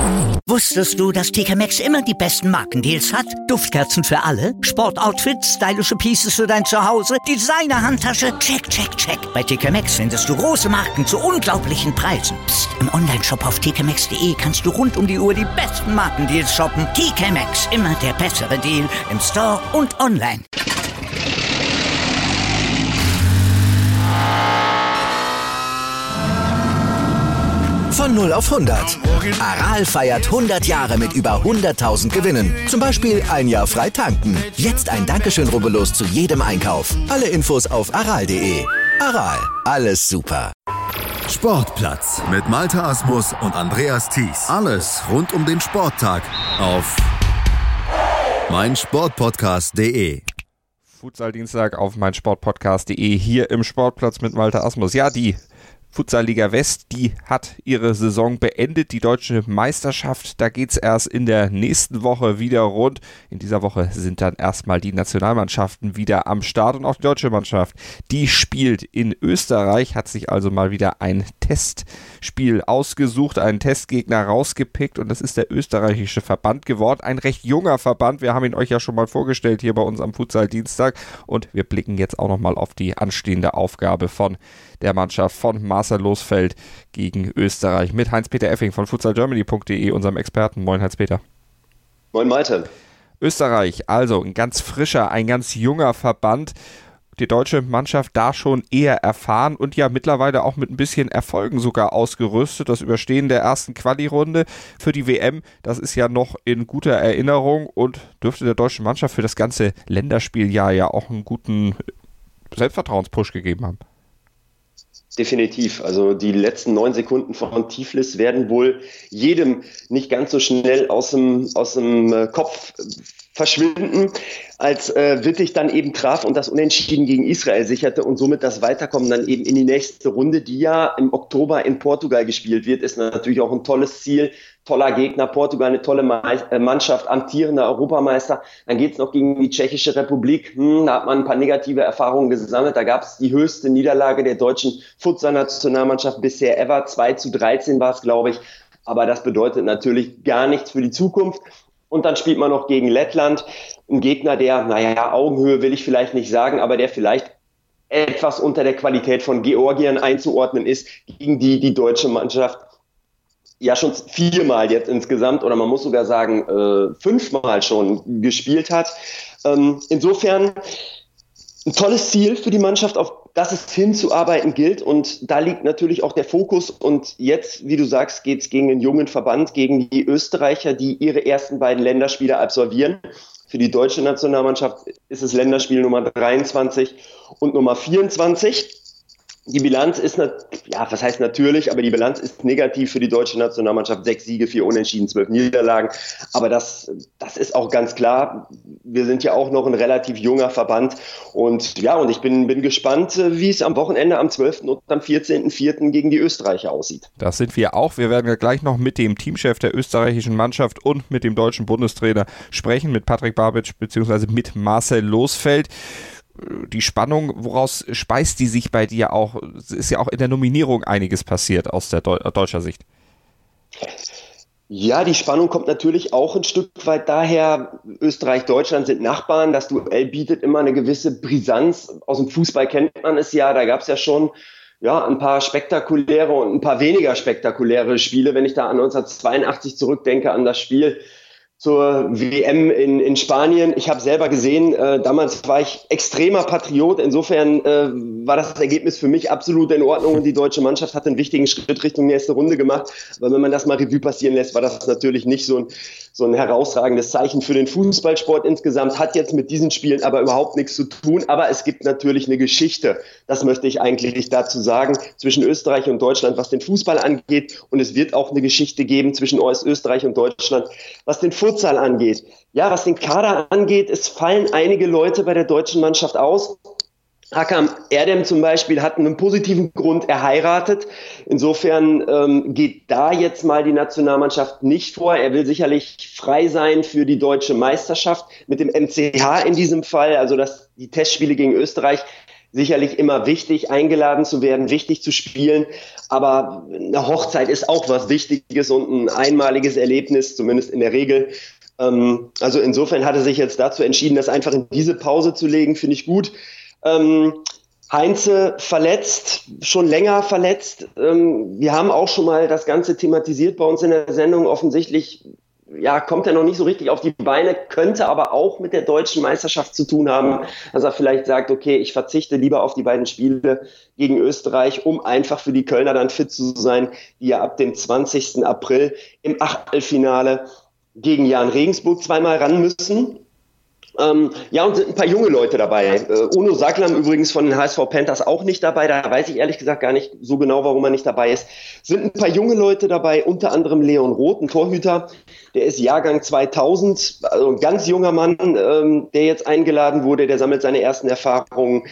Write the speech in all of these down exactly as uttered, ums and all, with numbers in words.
Wusstest du, dass T K Maxx immer die besten Markendeals hat? Duftkerzen für alle, Sportoutfits, stylische Pieces für dein Zuhause, Designer-Handtasche, check, check, check. Bei T K Maxx findest du große Marken zu unglaublichen Preisen. Psst. Im Onlineshop auf t k maxx punkt d e kannst du rund um die Uhr die besten Markendeals shoppen. T K Maxx, immer der bessere Deal im Store und online. Von null auf hundert. Aral feiert hundert Jahre mit über hunderttausend Gewinnen. Zum Beispiel ein Jahr frei tanken. Jetzt ein Dankeschön, rubbellos zu jedem Einkauf. Alle Infos auf aral punkt de. Aral, alles super. Sportplatz mit Malte Asmus und Andreas Thies. Alles rund um den Sporttag auf meinsportpodcast punkt de. Futsal-Dienstag auf meinsportpodcast punkt de, hier im Sportplatz mit Malte Asmus. Ja, die Futsal-Liga West, die hat ihre Saison beendet. Die deutsche Meisterschaft, da geht es erst in der nächsten Woche wieder rund. In dieser Woche sind dann erstmal die Nationalmannschaften wieder am Start. Und auch die deutsche Mannschaft, die spielt in Österreich, hat sich also mal wieder ein Testspiel ausgesucht, einen Testgegner rausgepickt. Und das ist der österreichische Verband geworden. Ein recht junger Verband. Wir haben ihn euch ja schon mal vorgestellt hier bei uns am Futsal-Dienstag. Und wir blicken jetzt auch nochmal auf die anstehende Aufgabe von der Mannschaft von Marcel Losfeld gegen Österreich mit Heinz-Peter Effing von futsal germany punkt de, unserem Experten. Moin Heinz-Peter. Moin Malte. Österreich, also ein ganz frischer, ein ganz junger Verband. Die deutsche Mannschaft da schon eher erfahren und ja mittlerweile auch mit ein bisschen Erfolgen sogar ausgerüstet. Das Überstehen der ersten Quali-Runde für die W M, das ist ja noch in guter Erinnerung und dürfte der deutschen Mannschaft für das ganze Länderspieljahr ja auch einen guten Selbstvertrauenspush gegeben haben. Definitiv. Also die letzten neun Sekunden von Tiflis werden wohl jedem nicht ganz so schnell aus dem, aus dem Kopf verschwinden, als äh, Wittig dann eben traf und das Unentschieden gegen Israel sicherte und somit das Weiterkommen dann eben in die nächste Runde, die ja im Oktober in Portugal gespielt wird, ist natürlich auch ein tolles Ziel. Toller Gegner, Portugal, eine tolle Mannschaft, amtierender Europameister. Dann geht's noch gegen die Tschechische Republik. Hm, da hat man ein paar negative Erfahrungen gesammelt. Da gab's die höchste Niederlage der deutschen Futsal-Nationalmannschaft bisher ever. zwei zu dreizehn war es, glaube ich. Aber das bedeutet natürlich gar nichts für die Zukunft. Und dann spielt man noch gegen Lettland. Ein Gegner, der, naja, Augenhöhe will ich vielleicht nicht sagen, aber der vielleicht etwas unter der Qualität von Georgien einzuordnen ist, gegen die die deutsche Mannschaft ja schon viermal jetzt insgesamt oder man muss sogar sagen äh, fünfmal schon gespielt hat. Ähm, insofern ein tolles Ziel für die Mannschaft, auf das es hinzuarbeiten gilt und da liegt natürlich auch der Fokus und jetzt, wie du sagst, geht es gegen einen jungen Verband, gegen die Österreicher, die ihre ersten beiden Länderspiele absolvieren. Für die deutsche Nationalmannschaft ist es Länderspiel Nummer dreiundzwanzig und Nummer vierundzwanzig. Die Bilanz ist, ja, was heißt natürlich, aber die Bilanz ist negativ für die deutsche Nationalmannschaft. Sechs Siege, vier Unentschieden, zwölf Niederlagen. Aber das, das ist auch ganz klar. Wir sind ja auch noch ein relativ junger Verband. Und ja, und ich bin, bin gespannt, wie es am Wochenende am zwölften und am vierzehnten vierten gegen die Österreicher aussieht. Das sind wir auch. Wir werden ja gleich noch mit dem Teamchef der österreichischen Mannschaft und mit dem deutschen Bundestrainer sprechen, mit Patrick Babic bzw. mit Marcel Losfeld. Die Spannung, woraus speist die sich bei dir auch? Es ist ja auch in der Nominierung einiges passiert aus der Deu- deutscher Sicht. Ja, die Spannung kommt natürlich auch ein Stück weit daher, Österreich, Deutschland sind Nachbarn, das Duell bietet immer eine gewisse Brisanz. Aus dem Fußball kennt man es ja, da gab es ja schon ja, ein paar spektakuläre und ein paar weniger spektakuläre Spiele. Wenn ich da an neunzehnhundertzweiundachtzig zurückdenke, an das Spiel zur W M in, in Spanien. Ich habe selber gesehen, äh, damals war ich extremer Patriot. Insofern äh, war das Ergebnis für mich absolut in Ordnung und die deutsche Mannschaft hat einen wichtigen Schritt Richtung nächste Runde gemacht. Aber wenn man das mal Revue passieren lässt, war das natürlich nicht so ein, so ein herausragendes Zeichen für den Fußballsport insgesamt. Hat jetzt mit diesen Spielen aber überhaupt nichts zu tun. Aber es gibt natürlich eine Geschichte. Das möchte ich eigentlich dazu sagen, zwischen Österreich und Deutschland, was den Fußball angeht. Und es wird auch eine Geschichte geben zwischen Österreich und Deutschland, was den Futsal angeht. Ja, was den Kader angeht, es fallen einige Leute bei der deutschen Mannschaft aus. Hakan Erdem zum Beispiel hat einen positiven Grund, er heiratet. Insofern ähm, geht da jetzt mal die Nationalmannschaft nicht vor. Er will sicherlich frei sein für die deutsche Meisterschaft mit dem M C H in diesem Fall. Also dass die Testspiele gegen Österreich sicherlich immer wichtig, eingeladen zu werden, wichtig zu spielen. Aber eine Hochzeit ist auch was Wichtiges und ein einmaliges Erlebnis, zumindest in der Regel. Ähm, also insofern hat er sich jetzt dazu entschieden, das einfach in diese Pause zu legen, finde ich gut. Ähm, Heinze verletzt, schon länger verletzt. Ähm, wir haben auch schon mal das Ganze thematisiert bei uns in der Sendung. Offensichtlich ja, kommt er noch nicht so richtig auf die Beine, könnte aber auch mit der deutschen Meisterschaft zu tun haben, dass er vielleicht sagt, okay, ich verzichte lieber auf die beiden Spiele gegen Österreich, um einfach für die Kölner dann fit zu sein, die ja ab dem zwanzigsten April im Achtelfinale gegen Jan Regensburg zweimal ran müssen. Ähm, ja, und sind ein paar junge Leute dabei. Äh, Uno Saklam übrigens von den H S V Panthers auch nicht dabei. Da weiß ich ehrlich gesagt gar nicht so genau, warum er nicht dabei ist. Sind ein paar junge Leute dabei, unter anderem Leon Roth, ein Torhüter. Der ist Jahrgang zweitausend, also ein ganz junger Mann, ähm, der jetzt eingeladen wurde. Der sammelt seine ersten Erfahrungen.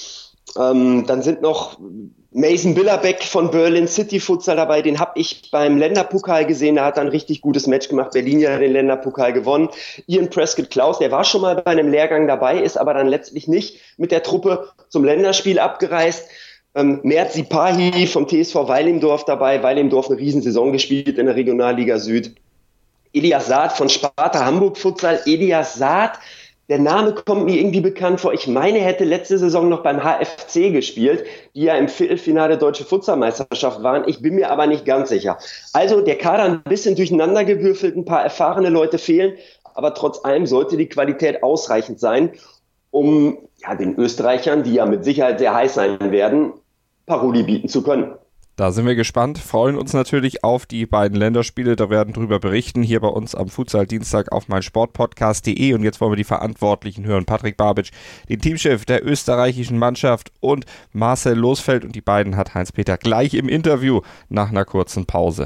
Ähm, dann sind noch Mason Billerbeck von Berlin City Futsal dabei, den habe ich beim Länderpokal gesehen, der hat ein richtig gutes Match gemacht, Berlin ja den Länderpokal gewonnen. Ian Prescott-Klaus, der war schon mal bei einem Lehrgang dabei, ist aber dann letztlich nicht mit der Truppe zum Länderspiel abgereist. Ähm, Mert Sipahi vom T S V Weilimdorf dabei, Weilimdorf eine Riesensaison gespielt in der Regionalliga Süd. Elias Saad von Sparta Hamburg Futsal, Elias Saad, der Name kommt mir irgendwie bekannt vor. Ich meine, er hätte letzte Saison noch beim H F C gespielt, die ja im Viertelfinale Deutsche Futsalmeisterschaft waren. Ich bin mir aber nicht ganz sicher. Also der Kader ein bisschen durcheinander gewürfelt, ein paar erfahrene Leute fehlen, aber trotz allem sollte die Qualität ausreichend sein, um ja, den Österreichern, die ja mit Sicherheit sehr heiß sein werden, Paroli bieten zu können. Da sind wir gespannt, freuen uns natürlich auf die beiden Länderspiele, da werden drüber berichten, hier bei uns am Futsal-Dienstag auf meinsportpodcast punkt de und jetzt wollen wir die Verantwortlichen hören, Patrick Babic, den Teamchef der österreichischen Mannschaft und Marcel Losfeld und die beiden hat Heinz-Peter gleich im Interview nach einer kurzen Pause.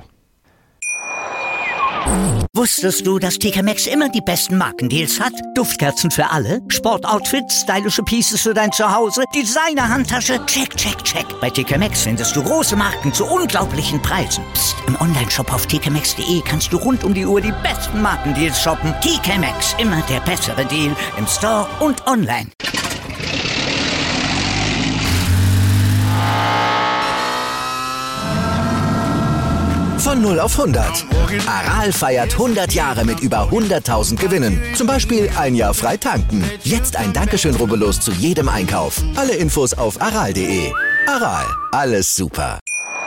Wusstest du, dass T K Maxx immer die besten Markendeals hat? Duftkerzen für alle, Sportoutfits, stylische Pieces für dein Zuhause, Designer-Handtasche, check, check, check. Bei T K Maxx findest du große Marken zu unglaublichen Preisen. Psst. Im Onlineshop auf t k maxx punkt de kannst du rund um die Uhr die besten Markendeals shoppen. T K Maxx, immer der bessere Deal im Store und online. Von null auf hundert. Aral feiert hundert Jahre mit über hunderttausend Gewinnen. Zum Beispiel ein Jahr frei tanken. Jetzt ein Dankeschön, rubbellos zu jedem Einkauf. Alle Infos auf aral punkt de. Aral, alles super.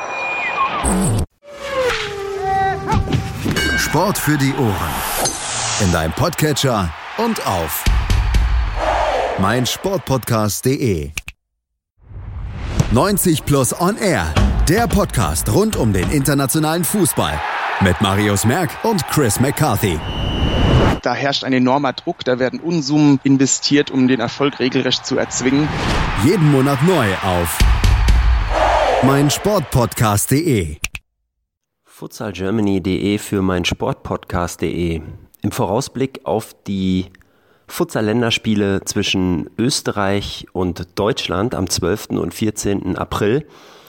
Sport für die Ohren. In deinem Podcatcher und auf meinsportpodcast punkt de. neunzig plus on air. Der Podcast rund um den internationalen Fußball mit Marius Merck und Chris McCarthy. Da herrscht ein enormer Druck, da werden Unsummen investiert, um den Erfolg regelrecht zu erzwingen. Jeden Monat neu auf meinsportpodcast punkt de. futsalgermany punkt de für meinsportpodcast punkt de. Im Vorausblick auf die Futsal-Länderspiele zwischen Österreich und Deutschland am zwölften und vierzehnten April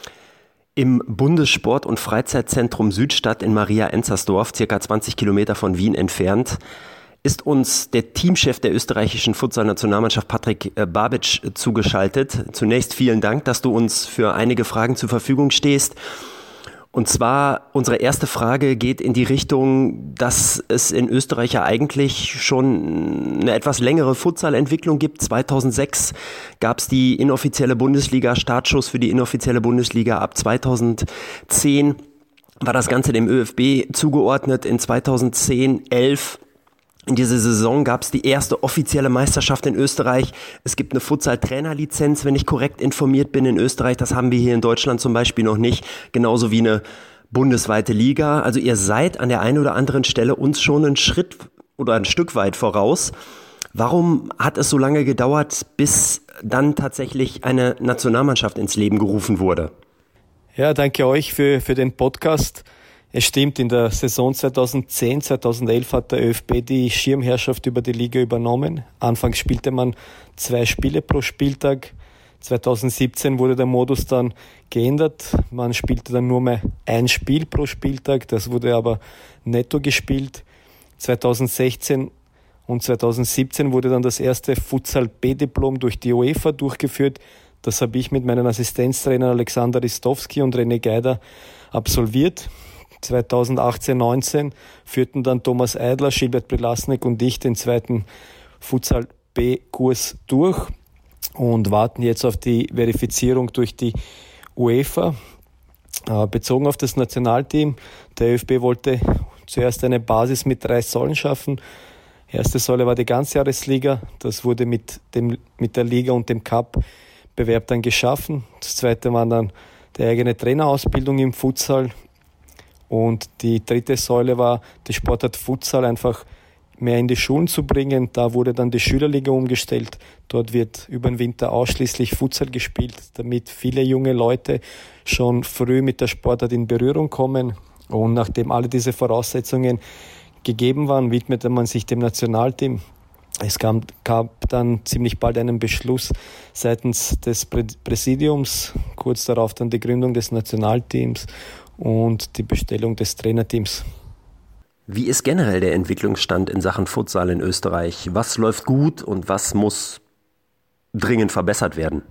im Bundessport- und Freizeitzentrum Südstadt in Maria-Enzersdorf, circa zwanzig Kilometer von Wien entfernt, ist uns der Teamchef der österreichischen Futsal-Nationalmannschaft Patrick Babic zugeschaltet. Zunächst vielen Dank, dass du uns für einige Fragen zur Verfügung stehst. Und zwar, unsere erste Frage geht in die Richtung, dass es in Österreich ja eigentlich schon eine etwas längere Futsal-Entwicklung gibt. zweitausendsechs gab es die inoffizielle Bundesliga, Startschuss für die inoffizielle Bundesliga. Ab zweitausendzehn war das Ganze dem Ö F B zugeordnet. In zweitausendzehn, elf in dieser Saison gab es die erste offizielle Meisterschaft in Österreich. Es gibt eine Futsal-Trainerlizenz, wenn ich korrekt informiert bin, in Österreich. Das haben wir hier in Deutschland zum Beispiel noch nicht. Genauso wie eine bundesweite Liga. Also ihr seid an der einen oder anderen Stelle uns schon einen Schritt oder ein Stück weit voraus. Warum hat es so lange gedauert, bis dann tatsächlich eine Nationalmannschaft ins Leben gerufen wurde? Ja, danke euch für, für den Podcast. Es stimmt, in der Saison zweitausendzehn, zweitausendelf hat der Ö F B die Schirmherrschaft über die Liga übernommen. Anfangs spielte man zwei Spiele pro Spieltag. zweitausendsiebzehn wurde der Modus dann geändert. Man spielte dann nur mehr ein Spiel pro Spieltag. Das wurde aber netto gespielt. zweitausendsechzehn und zweitausendsiebzehn wurde dann das erste Futsal-B-Diplom durch die UEFA durchgeführt. Das habe ich mit meinen Assistenztrainern Alexander Ristowski und René Geider absolviert. zweitausendachtzehn neunzehn führten dann Thomas Eidler, Gilbert Prilasnik und ich den zweiten Futsal B-Kurs durch und warten jetzt auf die Verifizierung durch die UEFA. Bezogen auf das Nationalteam, der ÖFB wollte zuerst eine Basis mit drei Säulen schaffen. Erste Säule war die Ganzjahresliga, das wurde mit, dem, mit der Liga und dem Cup-Bewerb dann geschaffen. Das zweite war dann die eigene Trainerausbildung im Futsal und die dritte Säule war die Sportart Futsal einfach mehr in die Schulen zu bringen. Da wurde dann die Schülerliga umgestellt. Dort wird über den Winter ausschließlich Futsal gespielt, damit viele junge Leute schon früh mit der Sportart in Berührung kommen. Und nachdem alle diese Voraussetzungen gegeben waren, widmete man sich dem Nationalteam. Es gab, gab dann ziemlich bald einen Beschluss seitens des Präsidiums, kurz darauf dann die Gründung des Nationalteams und die Bestellung des Trainerteams. Wie ist generell der Entwicklungsstand in Sachen Futsal in Österreich? Was läuft gut und was muss dringend verbessert werden?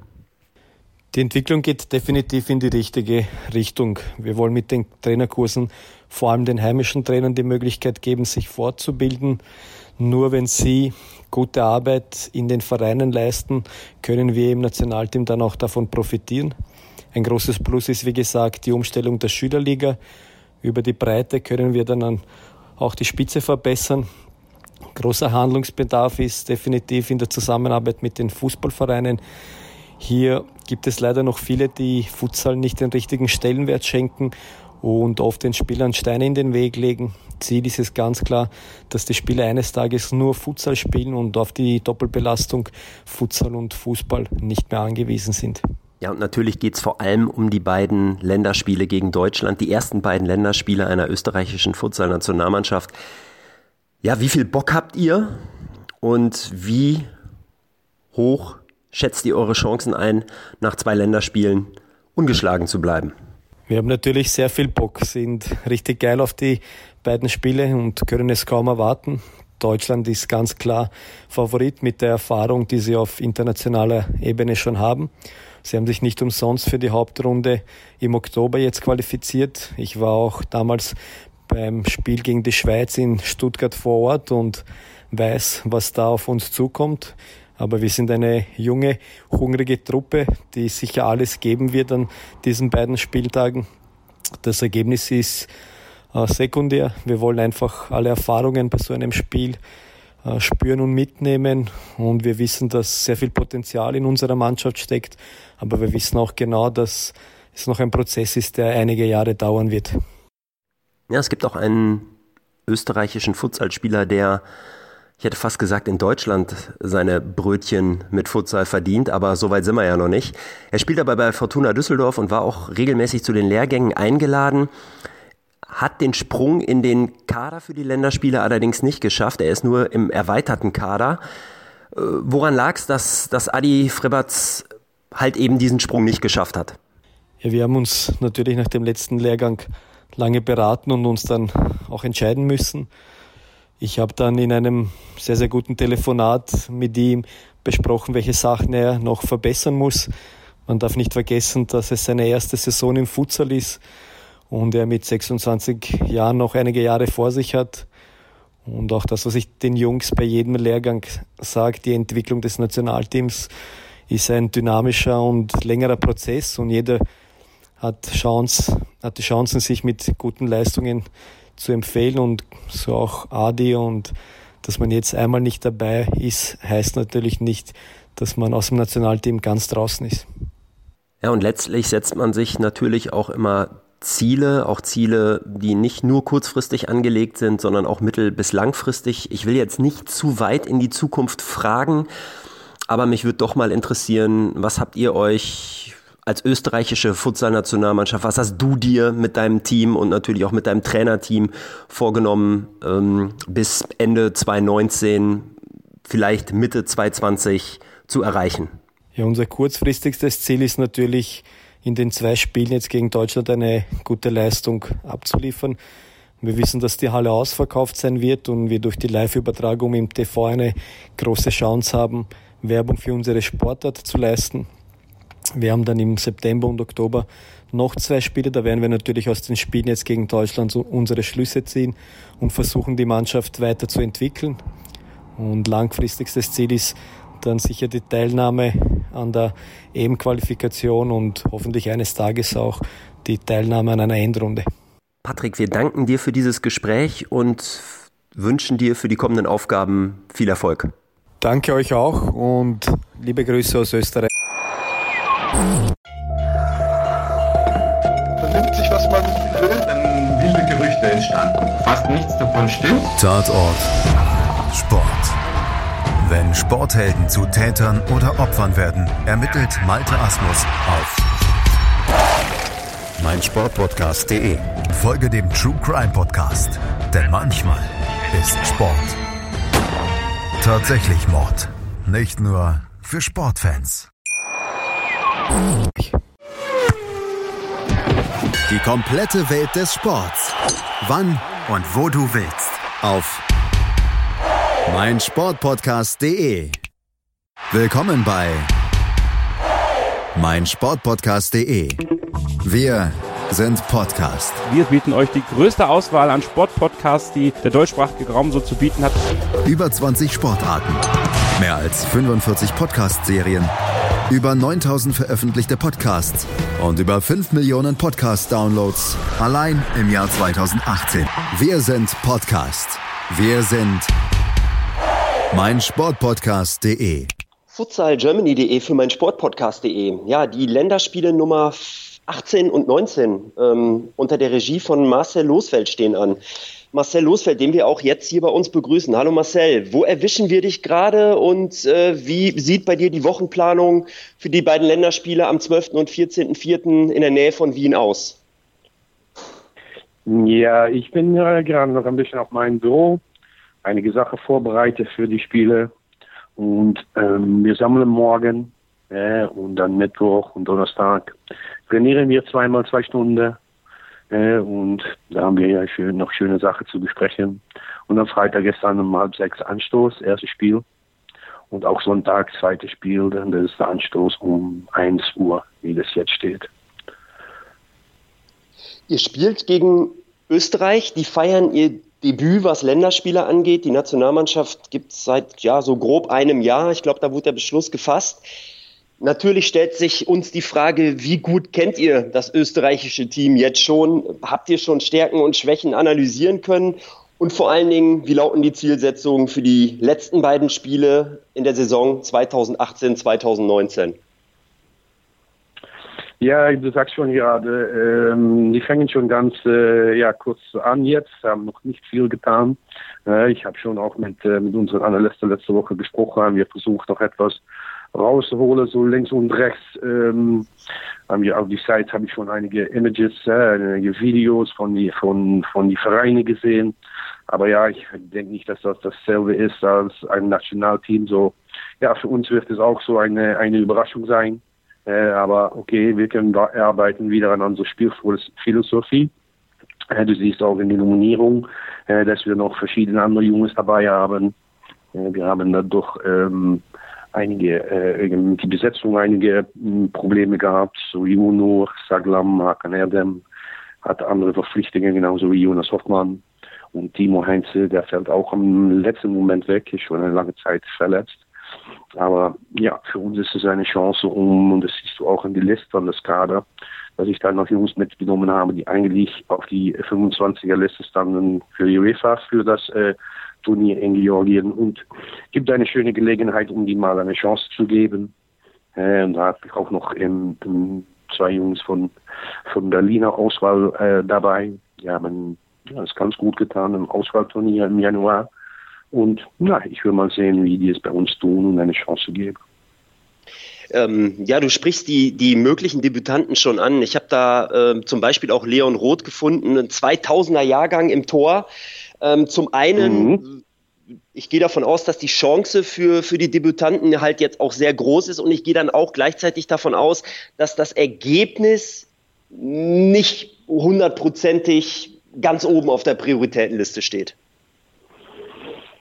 Die Entwicklung geht definitiv in die richtige Richtung. Wir wollen mit den Trainerkursen vor allem den heimischen Trainern die Möglichkeit geben, sich fortzubilden. Nur wenn sie gute Arbeit in den Vereinen leisten, können wir im Nationalteam dann auch davon profitieren. Ein großes Plus ist, wie gesagt, die Umstellung der Schülerliga. Über die Breite können wir dann an auch die Spitze verbessern. Großer Handlungsbedarf ist definitiv in der Zusammenarbeit mit den Fußballvereinen. Hier gibt es leider noch viele, die Futsal nicht den richtigen Stellenwert schenken und oft den Spielern Steine in den Weg legen. Ziel ist es ganz klar, dass die Spieler eines Tages nur Futsal spielen und auf die Doppelbelastung Futsal und Fußball nicht mehr angewiesen sind. Ja, und natürlich geht es vor allem um die beiden Länderspiele gegen Deutschland, die ersten beiden Länderspiele einer österreichischen Futsal-Nationalmannschaft. Ja, wie viel Bock habt ihr und wie hoch schätzt ihr eure Chancen ein, nach zwei Länderspielen ungeschlagen zu bleiben? Wir haben natürlich sehr viel Bock, sind richtig geil auf die beiden Spiele und können es kaum erwarten. Deutschland ist ganz klar Favorit mit der Erfahrung, die sie auf internationaler Ebene schon haben. Sie haben sich nicht umsonst für die Hauptrunde im Oktober jetzt qualifiziert. Ich war auch damals beim Spiel gegen die Schweiz in Stuttgart vor Ort und weiß, was da auf uns zukommt. Aber wir sind eine junge, hungrige Truppe, die sicher alles geben wird an diesen beiden Spieltagen. Das Ergebnis ist äh, sekundär. Wir wollen einfach alle Erfahrungen bei so einem Spiel äh, spüren und mitnehmen. Und wir wissen, dass sehr viel Potenzial in unserer Mannschaft steckt. Aber wir wissen auch genau, dass es noch ein Prozess ist, der einige Jahre dauern wird. Ja, es gibt auch einen österreichischen Futsalspieler, der, ich hätte fast gesagt, in Deutschland seine Brötchen mit Futsal verdient, aber so weit sind wir ja noch nicht. Er spielt aber bei Fortuna Düsseldorf und war auch regelmäßig zu den Lehrgängen eingeladen, hat den Sprung in den Kader für die Länderspiele allerdings nicht geschafft. Er ist nur im erweiterten Kader. Woran lag es, dass, dass Adi Frebatz halt eben diesen Sprung nicht geschafft hat? Ja, wir haben uns natürlich nach dem letzten Lehrgang lange beraten und uns dann auch entscheiden müssen. Ich habe dann in einem sehr, sehr guten Telefonat mit ihm besprochen, welche Sachen er noch verbessern muss. Man darf nicht vergessen, dass es seine erste Saison im Futsal ist und er mit sechsundzwanzig Jahren noch einige Jahre vor sich hat. Und auch das, was ich den Jungs bei jedem Lehrgang sage, die Entwicklung des Nationalteams ist ein dynamischer und längerer Prozess und jeder hat Chance, hat die Chancen, sich mit guten Leistungen zu empfehlen und so auch Adi. Und dass man jetzt einmal nicht dabei ist, heißt natürlich nicht, dass man aus dem Nationalteam ganz draußen ist. Ja, und letztlich setzt man sich natürlich auch immer Ziele, auch Ziele, die nicht nur kurzfristig angelegt sind, sondern auch mittel- bis langfristig. Ich will jetzt nicht zu weit in die Zukunft fragen, aber mich würde doch mal interessieren, was habt ihr euch als österreichische Futsal-Nationalmannschaft, was hast du dir mit deinem Team und natürlich auch mit deinem Trainerteam vorgenommen, ähm, bis Ende zwanzig neunzehn, vielleicht Mitte zwanzig zwanzig zu erreichen? Ja, unser kurzfristigstes Ziel ist natürlich, in den zwei Spielen jetzt gegen Deutschland eine gute Leistung abzuliefern. Wir wissen, dass die Halle ausverkauft sein wird und wir durch die Live-Übertragung im T V eine große Chance haben, Werbung für unsere Sportart zu leisten. Wir haben dann im September und Oktober noch zwei Spiele. Da werden wir natürlich aus den Spielen jetzt gegen Deutschland so unsere Schlüsse ziehen und versuchen, die Mannschaft weiterzuentwickeln. Und langfristigstes Ziel ist dann sicher die Teilnahme an der E M-Qualifikation und hoffentlich eines Tages auch die Teilnahme an einer Endrunde. Patrick, wir danken dir für dieses Gespräch und wünschen dir für die kommenden Aufgaben viel Erfolg. Danke euch auch und liebe Grüße aus Österreich. Vernimmt sich, was man will, dann wilde Gerüchte entstanden. Fast nichts davon stimmt. Tatort Sport. Wenn Sporthelden zu Tätern oder Opfern werden, ermittelt Malte Asmus auf meinsportpodcast punkt de. Folge dem True Crime Podcast, denn manchmal ist Sport tatsächlich Mord. Nicht nur für Sportfans. Die komplette Welt des Sports. Wann und wo du willst. Auf meinsportpodcast punkt de. Willkommen bei meinsportpodcast punkt de. Wir sind Podcast. Wir bieten euch die größte Auswahl an Sportpodcasts, die der deutschsprachige Raum so zu bieten hat. Über zwanzig Sportarten, mehr als fünfundvierzig Podcast-Serien, über neuntausend veröffentlichte Podcasts und über fünf Millionen Podcast-Downloads allein im Jahr zweitausendachtzehn. Wir sind Podcast. Wir sind meinsportpodcast punkt de. futsal germany punkt de für meinsportpodcast punkt de. Ja, die Länderspiele Nummer achtzehn und neunzehn ähm, unter der Regie von Marcel Losfeld stehen an. Marcel Losfeld, den wir auch jetzt hier bei uns begrüßen. Hallo Marcel, wo erwischen wir dich gerade und äh, wie sieht bei dir die Wochenplanung für die beiden Länderspiele am zwölften und vierzehnten vierten in der Nähe von Wien aus? Ja, ich bin äh, gerade noch ein bisschen auf meinem Büro, einige Sachen vorbereitet für die Spiele und ähm, wir sammeln morgen äh, und dann Mittwoch und Donnerstag trainieren wir zweimal zwei Stunden. Äh, und da haben wir ja schön, noch schöne Sachen zu besprechen. Und am Freitag ist dann um halb sechs Anstoß, erstes Spiel. Und auch Sonntag, zweites Spiel, dann das ist der Anstoß um eins Uhr, wie das jetzt steht. Ihr spielt gegen Österreich, die feiern ihr Debüt, was Länderspiele angeht. Die Nationalmannschaft gibt es seit ja so grob einem Jahr. Ich glaube, da wurde der Beschluss gefasst. Natürlich stellt sich uns die Frage, wie gut kennt ihr das österreichische Team jetzt schon? Habt ihr schon Stärken und Schwächen analysieren können? Und vor allen Dingen, wie lauten die Zielsetzungen für die letzten beiden Spiele in der Saison zweitausendachtzehn zweitausendneunzehn? Ja, du sagst schon gerade, ähm, die fangen schon ganz äh, ja, kurz an jetzt, haben noch nicht viel getan. Äh, ich habe schon auch mit, äh, mit unseren Analysten letzte Woche gesprochen, haben wir versucht noch etwas rausholen, so links und rechts. Ähm, haben wir auf die Seite habe ich schon einige Images, äh, einige Videos von die von von die Vereine gesehen. Aber ja, ich denke nicht, dass das dasselbe ist als ein Nationalteam. So, ja, für uns wird es auch so eine eine Überraschung sein. Äh, aber okay, wir können da arbeiten wieder an unserer Spielphilosophie. Äh, du siehst auch in der Nominierung, äh, dass wir noch verschiedene andere Jungs dabei haben. Äh, wir haben dadurch ähm, einige, äh, die Besetzung einige äh, Probleme gehabt, so Junor, Saglam, Hakan Erdem hat andere Verpflichtungen, genauso wie Jonas Hoffmann und Timo Heinze, der fällt auch im letzten Moment weg, ist schon eine lange Zeit verletzt. Aber ja, für uns ist es eine Chance, um, und das siehst du auch in die Liste an das Kader, dass ich da noch Jungs mitgenommen habe, die eigentlich auf die fünfundzwanziger-Liste standen für die UEFA, für das äh, Turnier in Georgien, und gibt eine schöne Gelegenheit, um die mal eine Chance zu geben. Äh, und da habe ich auch noch im, im zwei Jungs von, von Berliner Auswahl äh, dabei. Die haben ja, das ganz gut getan im Auswahlturnier im Januar. Und na, ich will mal sehen, wie die es bei uns tun und eine Chance geben. Ähm, ja, du sprichst die, die möglichen Debütanten schon an. Ich habe da äh, zum Beispiel auch Leon Roth gefunden, ein zweitausender Jahrgang im Tor. Ähm, zum einen, mhm. ich gehe davon aus, dass die Chance für, für die Debütanten halt jetzt auch sehr groß ist, und ich gehe dann auch gleichzeitig davon aus, dass das Ergebnis nicht hundertprozentig ganz oben auf der Prioritätenliste steht.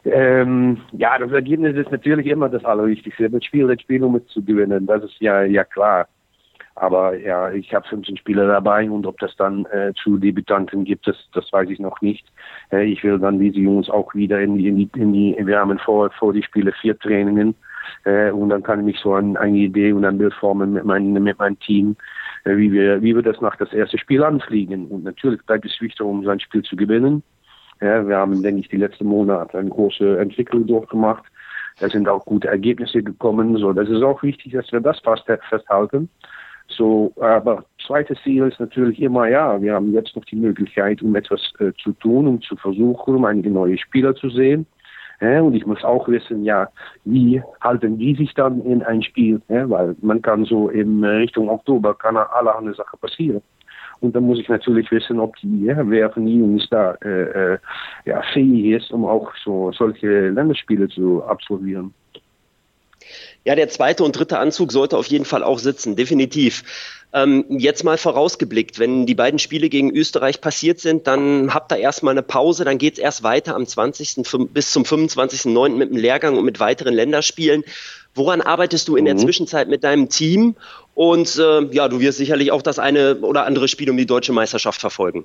Ähm, ja, das Ergebnis ist natürlich immer das Allerwichtigste. Das Spiel, das Spiel, um es zu gewinnen, das ist ja, ja klar. Aber ja, ich habe fünfzehn Spieler dabei und ob das dann äh, zu Debütanten gibt, das, das weiß ich noch nicht. Äh, ich will dann diese Jungs auch wieder in die, in die, in die wir haben vor, vor die Spiele vier Trainings äh, und dann kann ich mich so an eine Idee und ein Bild formen mit, mein, mit meinem Team, äh, wie wir, wie wir das nach das erste Spiel anfliegen. Und natürlich bleibt es wichtig, um sein Spiel zu gewinnen. Ja, wir haben, denke ich, die letzten Monate eine große Entwicklung durchgemacht. Da sind auch gute Ergebnisse gekommen. So, das ist auch wichtig, dass wir das fast festhalten. So, aber zweites Ziel ist natürlich immer, ja, wir haben jetzt noch die Möglichkeit, um etwas äh, zu tun, um zu versuchen, um einige neue Spieler zu sehen. Ja, und ich muss auch wissen, ja, wie halten die sich dann in ein Spiel? Ja, weil man kann so in Richtung Oktober, kann allerhande Sachen passieren. Und dann muss ich natürlich wissen, ob die, ja, wer von den Jungs da äh, äh, ja, fähig ist, um auch so solche Länderspiele zu absolvieren. Ja, der zweite und dritte Anzug sollte auf jeden Fall auch sitzen, definitiv. Ähm, jetzt mal vorausgeblickt, wenn die beiden Spiele gegen Österreich passiert sind, dann habt ihr erstmal eine Pause, dann geht's erst weiter am zwanzigsten bis zum fünfundzwanzigsten neunten mit dem Lehrgang und mit weiteren Länderspielen. Woran arbeitest du in der mhm. Zwischenzeit mit deinem Team? Und äh, ja, du wirst sicherlich auch das eine oder andere Spiel um die deutsche Meisterschaft verfolgen.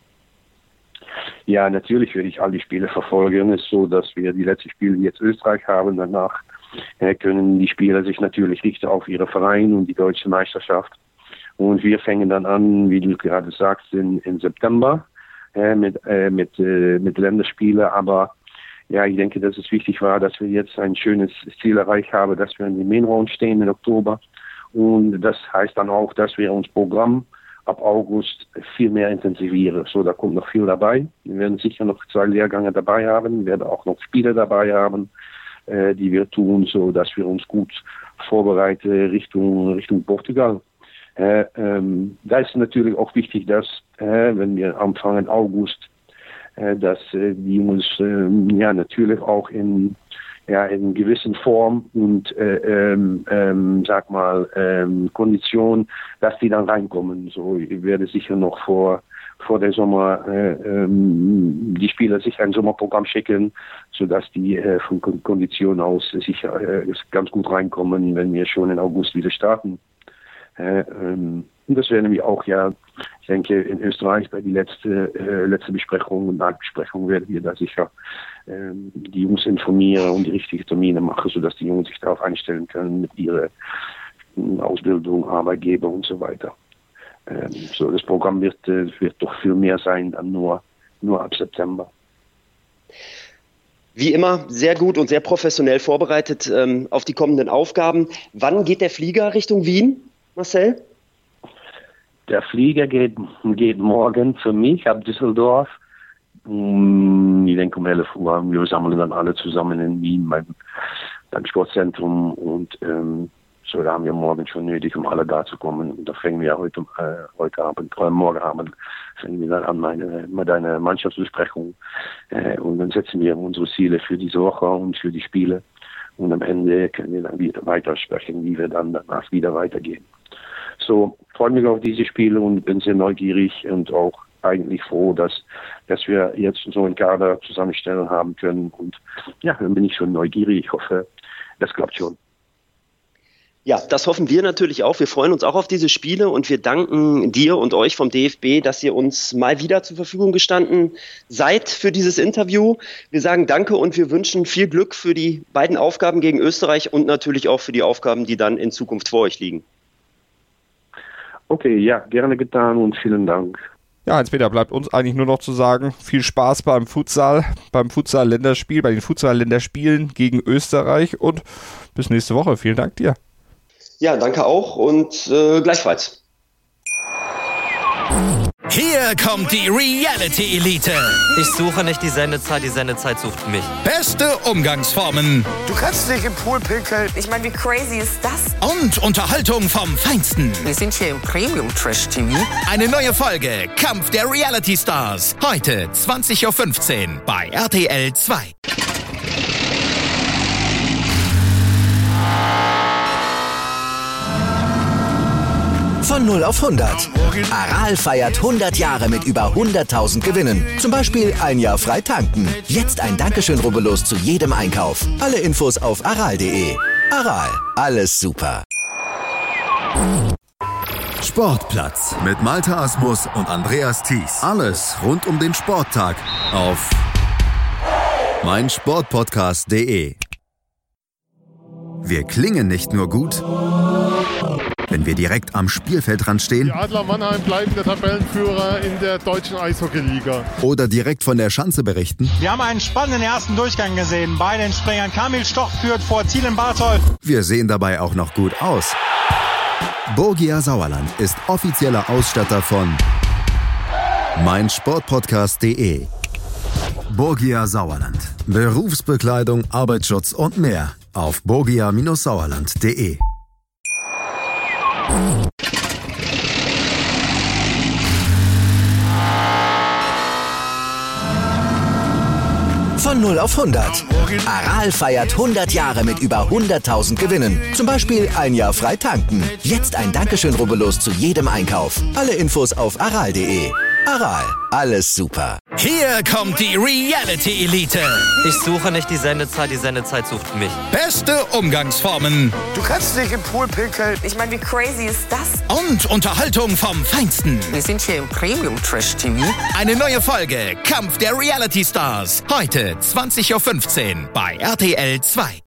Ja, natürlich werde ich all die Spiele verfolgen. Es ist so, dass wir die letzten Spiele jetzt Österreich haben. Danach äh, können die Spieler sich natürlich richten auf ihre Vereine und die deutsche Meisterschaft. Und wir fangen dann an, wie du gerade sagst, in, in September äh, mit, äh, mit, äh, mit Länderspielen. Aber ja, ich denke, dass es wichtig war, dass wir jetzt ein schönes Ziel erreicht haben, dass wir in die Main Round stehen im Oktober. Und das heißt dann auch, dass wir unser Programm ab August viel mehr intensivieren. So, da kommt noch viel dabei. Wir werden sicher noch zwei Lehrgänge dabei haben. Wir werden auch noch Spiele dabei haben, äh, die wir tun, so dass wir uns gut vorbereiten Richtung, Richtung Portugal. Äh, ähm, da ist natürlich auch wichtig, dass, äh, wenn wir anfangen August, äh, dass äh, die Jungs äh, ja natürlich auch in ja in gewissen Form und äh, ähm, ähm, sag mal ähm, Kondition, dass die dann reinkommen. So, ich werde sicher noch vor vor der Sommer äh, ähm, die Spieler sich ein Sommerprogramm schicken, sodass die äh, von Kondition aus sicher äh, ganz gut reinkommen, wenn wir schon in August wieder starten. Äh, ähm, und das werden wir auch, ja, ich denke, in Österreich bei der letzten äh, letzte Besprechung und Nachbesprechung werden wir da sicher ähm, die Jungs informieren und die richtigen Termine machen, sodass die Jungs sich darauf einstellen können mit ihrer äh, Ausbildung, Arbeitgeber und so weiter. Ähm, so, das Programm wird, äh, wird doch viel mehr sein dann nur, nur ab September. Wie immer sehr gut und sehr professionell vorbereitet ähm, auf die kommenden Aufgaben. Wann geht der Flieger Richtung Wien, Marcel? Der Flieger geht, geht morgen für mich ab Düsseldorf. Ich denke um elf Uhr. Wir sammeln dann alle zusammen in Wien beim, beim Sportzentrum. Und ähm, so, da haben wir morgen schon nötig, um alle da zu kommen. Und da fangen wir heute, äh, heute Abend, äh, morgen Abend, fangen wir dann an meine, mit einer Mannschaftsbesprechung. Äh, und dann setzen wir unsere Ziele für diese Woche und für die Spiele. Und am Ende können wir dann wieder weitersprechen, wie wir dann danach wieder weitergehen. So, freue mich auf diese Spiele und bin sehr neugierig und auch eigentlich froh, dass, dass wir jetzt so einen Kader zusammenstellen haben können. Und ja, dann bin ich schon neugierig. Ich hoffe, das klappt schon. Ja, das hoffen wir natürlich auch. Wir freuen uns auch auf diese Spiele und wir danken dir und euch vom D F B, dass ihr uns mal wieder zur Verfügung gestanden seid für dieses Interview. Wir sagen danke und wir wünschen viel Glück für die beiden Aufgaben gegen Österreich und natürlich auch für die Aufgaben, die dann in Zukunft vor euch liegen. Okay, ja, gerne getan und vielen Dank. Ja, Heinz-Peter, bleibt uns eigentlich nur noch zu sagen, viel Spaß beim Futsal, beim Futsal-Länderspiel, bei den Futsal-Länderspielen gegen Österreich und bis nächste Woche. Vielen Dank dir. Ja, danke auch und äh, gleichfalls. Hier kommt die Reality Elite. Ich suche nicht die Sendezeit, die Sendezeit sucht mich. Beste Umgangsformen. Du kannst nicht im Pool pinkeln. Ich meine, wie crazy ist das? Und Unterhaltung vom Feinsten. Wir sind hier im Premium-Trash-T V. Eine neue Folge Kampf der Reality Stars. Heute zwanzig Uhr fünfzehn bei R T L zwei. Von Von null auf hundert. Aral feiert hundert Jahre mit über hunderttausend Gewinnen. Zum Beispiel ein Jahr frei tanken. Jetzt ein Dankeschön, rubbellos zu jedem Einkauf. Alle Infos auf aral punkt de. Aral, alles super. Sportplatz mit Malte Asmus und Andreas Thies. Alles rund um den Sporttag auf meinsportpodcast punkt de. Wir klingen nicht nur gut, wenn wir direkt am Spielfeldrand stehen. Die Adler Mannheim bleiben der Tabellenführer in der deutschen Eishockeyliga. Oder direkt von der Schanze berichten. Wir haben einen spannenden ersten Durchgang gesehen. Bei den Springern Kamil Stoch führt vor Thielen Barthold. Wir sehen dabei auch noch gut aus. Borgia Sauerland ist offizieller Ausstatter von meinsportpodcast punkt de. Borgia Sauerland. Berufsbekleidung, Arbeitsschutz und mehr auf borgia Sauerland punkt de. Von null auf hundert. Aral feiert hundert Jahre mit über hunderttausend Gewinnen. Zum Beispiel ein Jahr frei tanken. Jetzt ein Dankeschön, rubbellos zu jedem Einkauf. Alle Infos auf aral punkt de. Aral, alles super. Hier kommt die Reality Elite. Ich suche nicht die Sendezeit, die Sendezeit sucht mich. Beste Umgangsformen. Du kannst dich im Pool pinkeln. Ich meine, wie crazy ist das? Und Unterhaltung vom Feinsten. Wir sind hier im Premium-Trash-T V. Eine neue Folge Kampf der Reality Stars. Heute zwanzig Uhr fünfzehn bei R T L zwei.